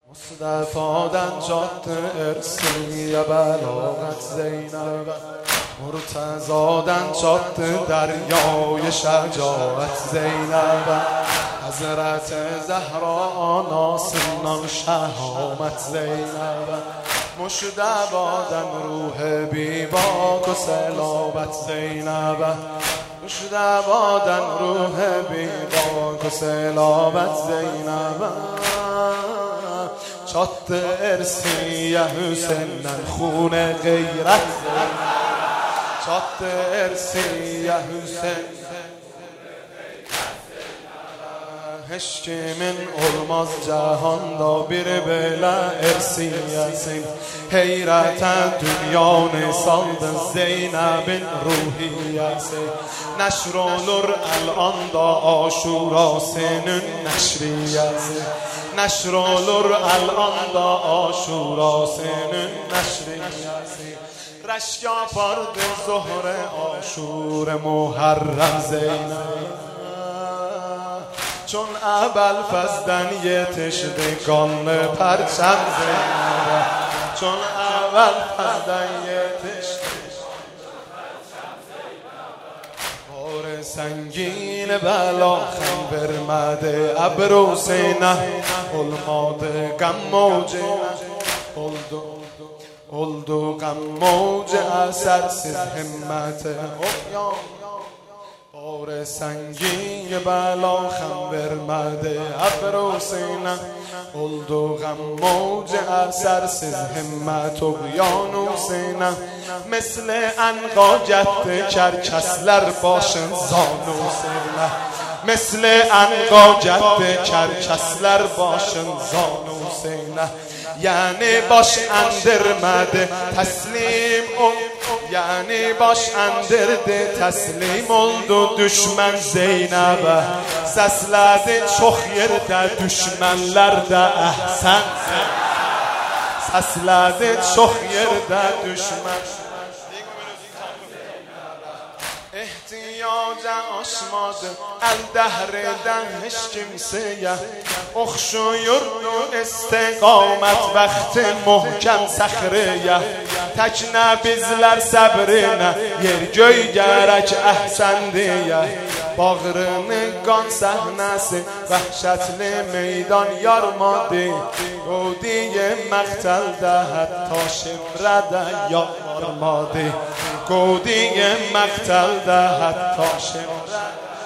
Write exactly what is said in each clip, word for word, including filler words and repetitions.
مصطفادن جاده ارسی بلاغت زینب، مرتضادن جاده دریای شجاعت زینب، حضرت زهرا ناسنان شهامت زینب، مشتبادن روح بیباک و سلابت زینب، مشتبادن روح بیباک و سلابت زینب، شات ارسی حسینن خون غیرت زینب، شات ارسی حسین هشت من علماز جهان دا بیر بلا ارسی یاسین حیرت دنیا نسال زینب روحی یاسین نشر نور الان دا آشورا سنن نشری یاسین نشر نور الان دا آشورا سنن نشری یاسین رشیا پارد زهر آشور محرم زینب چون اول فزدن یتشدگان پرچم زینب چون اول فزدن یتشدگان پرچم زینب بار سنگین بلا خم برمده ابرو سینه علماده غم موجه اولدو اولدو غم موجه اثر سز همت بار سنگین بلا خم برمده ابرو سینه اولدو غم موج اثر سز همت و بیانو سینه مثل انقا جد کرکسلر باشن زانو سینه مثل انقا جد کرکسلر باشن زانو سینه یعنی باش اندرمده تسلیم او یعنی باش اندرده تسلیم oldu düşman Zeynep'e sesledi çok yerde düşmanlar da ahsen sesledi çok yerde düşman ihtiyaca aşmadı el dehreden hiç kimseye okşuyurdu istiqamet vakti muhkem sahreye tekne bizler sabrine yer göy gerek ahsen diye bağrını kan sahnesi vahşetli meydan yarmadı o diye mektelde hatta şimrede yarmadı گودی مقتل ده حتی شمره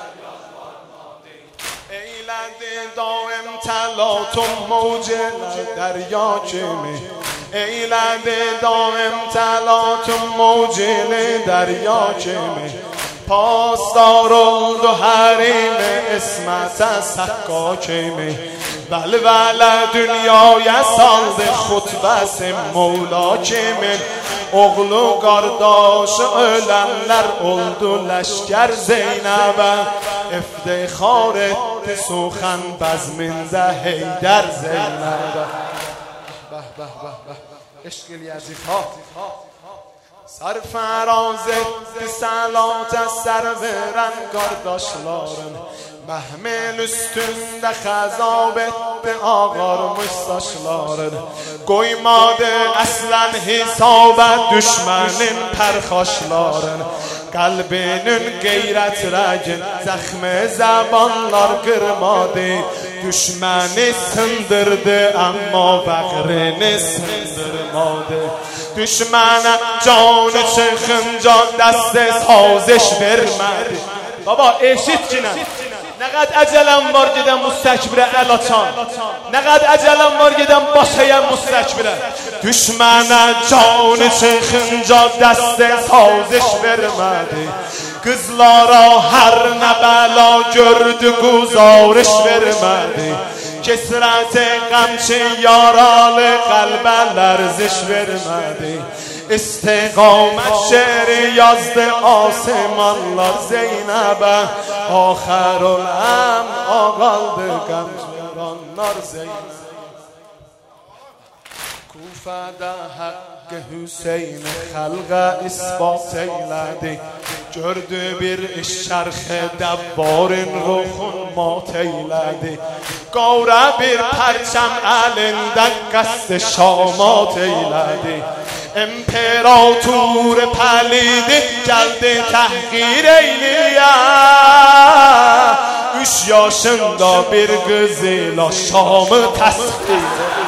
ایلد دائم تلاطم موج دریا کمی ایلد دائم تلاطم موج دریا کمی پاسدار و حریم اسمت سکا کمی بل بل dünyaya saldı xutbəsi Mevla kimin oğlu qardaşı ölenler oldu leşker Zeynep'e iftihar etti suxan bezminde Heydər Zeynep'e bah bah bah bah eşq eləyəcək ha سرفراز سلات سر verən qardaşların محمل üstünde xəzab etdi ağarmış saçların qoymadı əslan hesaba düşmənin pərxaşların qalbinin qeyrət rəgin zəxmi zəbanlar qırmadı düşməni sındırdı amma bəqrini sındırmadı düşmənə canı çıxınca dəstə saziş vermədi baba eşit ki nə Ne kadar acelem var giden müstekbire el açan Ne kadar acelem var giden başayan müstekbire Düşmene canı çıkınca deste saziş vermedi Kızlara her ne bela gördü guzarış vermedi Kesreti qamçı yaralı kalbe lerziş vermedi İstiqamet şeri yazdı asimanlar Zeynep'e Ahirul em ağaldı qamçıranlar Zeynep'e Kufədə haqqı Hüseyin xalqa isbat eylədi Gördü bir şərxi dəbbarın ruhun mat eylədi گاره بر پرچم علندن قصد شامات ایلدی امپراتور پلید geldi tahkir eyliye Üç yaşında bir kızıyla Şam'ı tasvir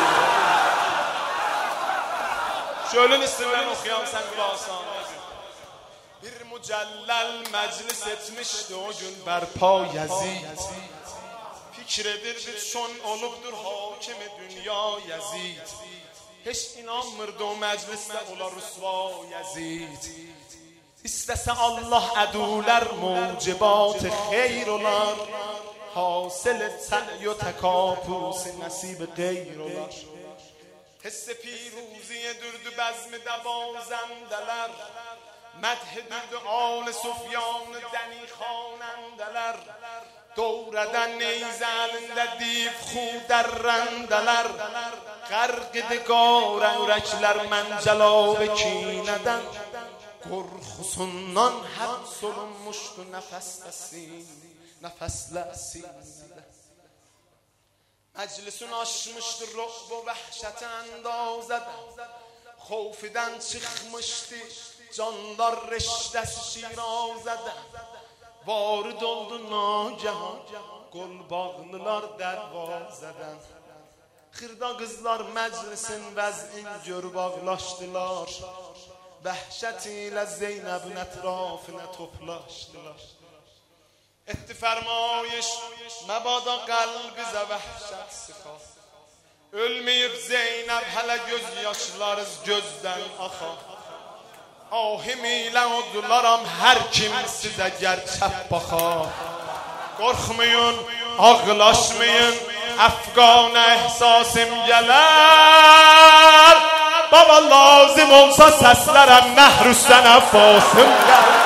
Şölün isimlerini okuyalım sen kulağısan Bir mücellel meclis etmişti o gün berpa Yazid Fikredir çon olubdur hakimi dünya Yazid Hiç inanmırdı o mecliste ola rüsva Yazid İstese Allah ədulər mucibat xeyr olar Hasil sə'y و تکاپوس نصیب غیر olar Hisse piruziye dürdü bezmi devazendeler Medh dürdü al Sufyan deni xanendeler Doğreden neyze elinde div xud derrendeler Qarqidi qara ürəklər məncelab kineden Korkusundan həbs olunmuşdu nəfəsləsin, nəfəsləsin Məclisin aşmışdı rü'b و vəhşət əndazədən Xofiden çıxmışdı canlar reşdəsi şirazədən Varid oldu nagahan qol bağlılar dərvazədən Xırda qızlar məclisin vəzin gör bağlaşdılar Vəhşət ilə Zeynəbin ətrafına toplaşdılar Etdi fərmayiş məbada qəlbizə vəhşət sıxa Ölməyib Zeynəb hələ göz yaşlarız gözdən axa Ahim ilə odularam hər kim sizə gerçək baxa Qorxmayın, ağlaşmayın Əfqana ehsasım gələr Baba lazım olsa səslərəm Nəhrüstən əffasım gələr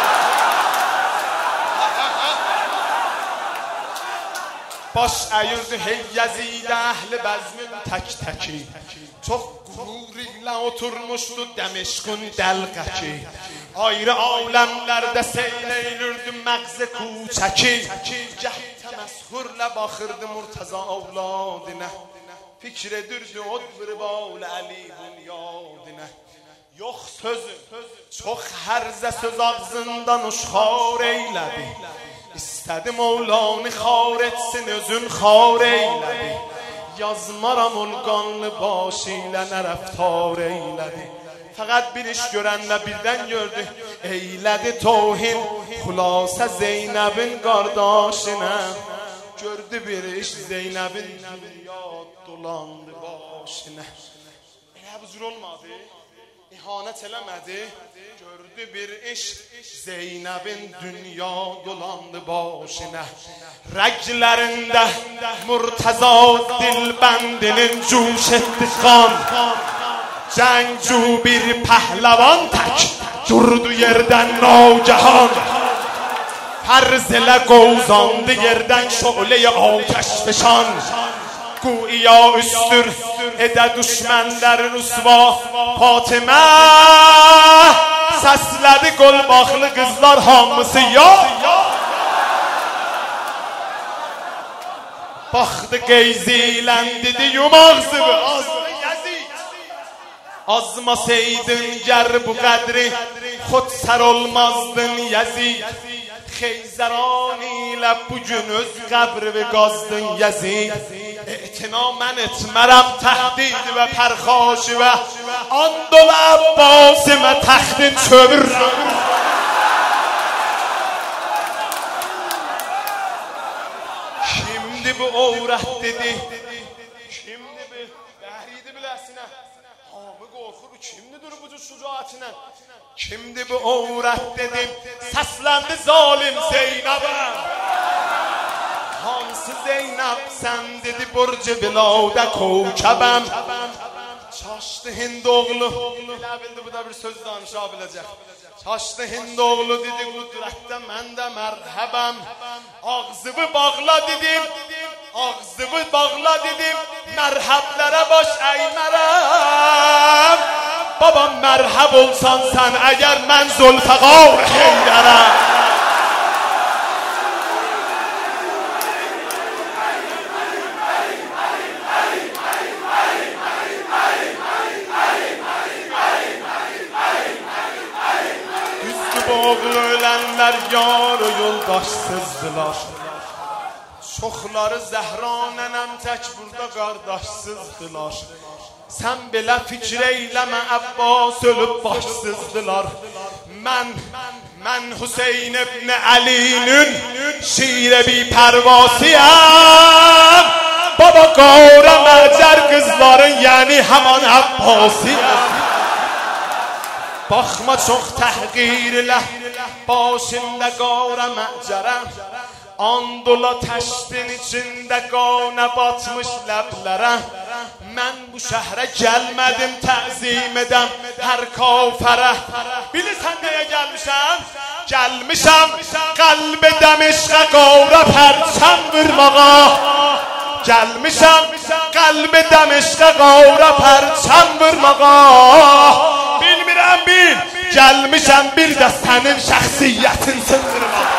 Baş əyirdi hey Yazid əhli bəzmin tək təki Çox qurur ilə oturmuşdu Dəmişqün dəlqəki Ayrı aləmlərdə seyr eylirdi məqzi kuçəki Gəh təməshürlə baxırdı Murtaza avladinə Fikr edirdi od bir bal Əli bunyadinə Yox sözü, çox hərzə söz ağzından uşxar eylədi İstədi Mevlanı xar etsin özün xar eylədi Yazmaram ol qanlı başı ilə nə rəftar eylədi Fəqət bir iş görənlə birdən gördü Eylədi tohin xülasə Zeynəbin qardaşinə Gördü bir iş Zeynəbin dünya dolandı başinə Elə bu cür olmadı İhanət eləmədi Gördü bir iş Zeynəbin dünya dolandı başinə Rəglərində Murtaza dilbəndinin cuş etdi qan Cəngcu bir pəhləvan tək Durdu yerdən nagahan Fərz elə qovzandı yerdən şölə-i atəş fişan Güya üstür edə düşmənlər rüsva Fatimə Səslədi qolbaqlı qızlar hamısı ya Baxdı qeyzilən dedi yum ağzını Azmasaydın gər bu qədri Xod sər olmazdın Yazid Xeyzəran ilə bugün öz qəbri qazdın Yazid İtina mən etmərəm təhdid və pərxaşı və Andol Abbasimə təxtin çövür Kimdi bu ovrət dedi Kimdi bu Bəhridi biləsinə Hamı qorxur kimdidir bu cür şücaətinə Kimdi bu ovrət dedim Səsləndi zalim Zeynəbə Hansı Zeynəb sən dedi Burcu biladə kovkəbəm Çaşdı Hindoğlu Bilə bildi bu da bir söz danışa biləcək Çaşdı Hindoğlu dedi qudrətdə mən də mərhəbəm Ağzımı bağla dedim Ağzımı bağla dedim Mərhəblərə baş əymərəm Babam mərhəb olsan sən əgər mən Zülfəqar Heydərəm oğlu ölenler yar o yoldaşsızdılar. Çoxları Zəhra nənəm tək burada qardaşsızdılar. Sən belə fikir eyləmə Abbas ölüb başsızdılar. Mən, mən Hüseyin ibn Ali'nin şiire bir pervasiyəm. Baba qavra məcər qızların yani həman Abbasiyəm. Baxma çox təhqirlə başında qavra məcərəm. Andola təştin içində qana batmış ləblərə. Mən bu şəhərə gəlmədim təzim edəm hər kafərə. Bilirsən nəyə gəlmişəm? Gəlmişəm qəlbi dəmişqə qavra pərçəm vurmağa. Gəlmişəm qəlbi dəmişqə qavra pərçəm vurmağa. Bilmirəm bil, gəlmişəm bir də sənin şəxsiyyətin sındırmağa.